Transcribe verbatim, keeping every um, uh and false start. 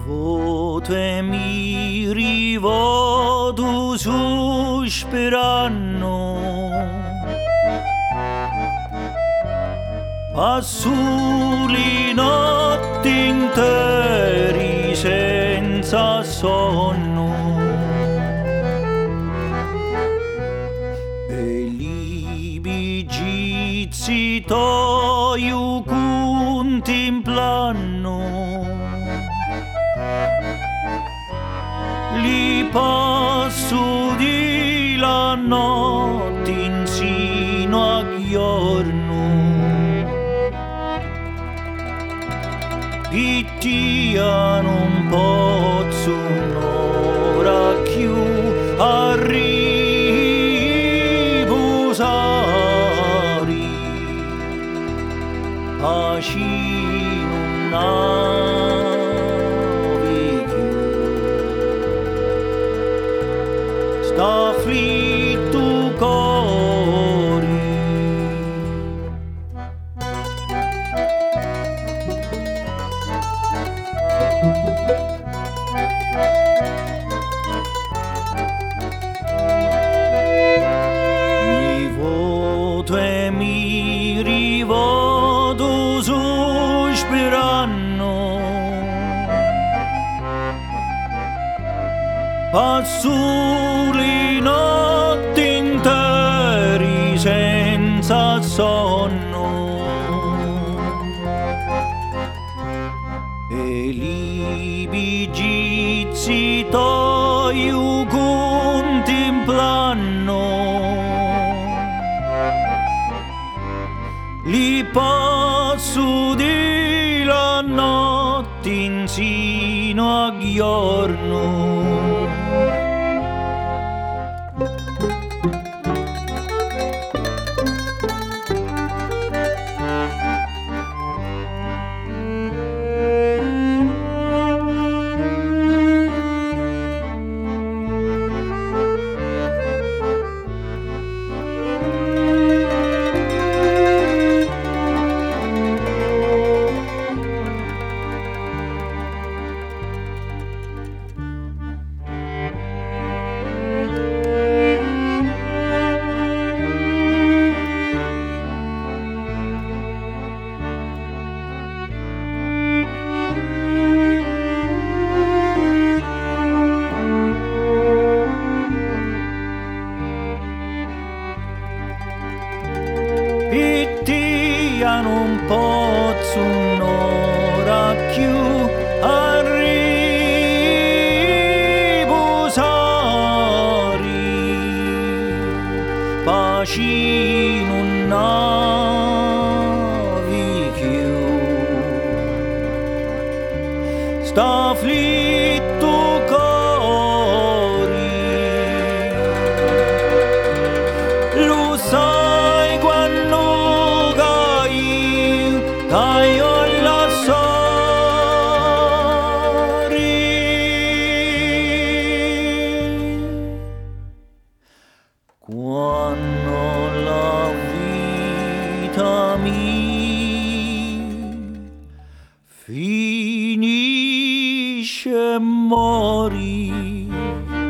voto e mi rivodo sospirando, passo le notti interi senza sonno e li bigizi io contemplano, li passo di la notte insino a giorno, pittia non posso un'ora più a riposare, pace non navi più, sta afflitto cuore. Mi voto e mi rivodo sospirando, passo le notti interi senza sonno e li bigizi io contemplano, li passo di la notte insino a giorno. Pittia non posso un'ora più a riposare, pace non navi più, sta afflitto cuore. Lo sai quando cai, caio alla sori, quando la vita mi finisce e mori.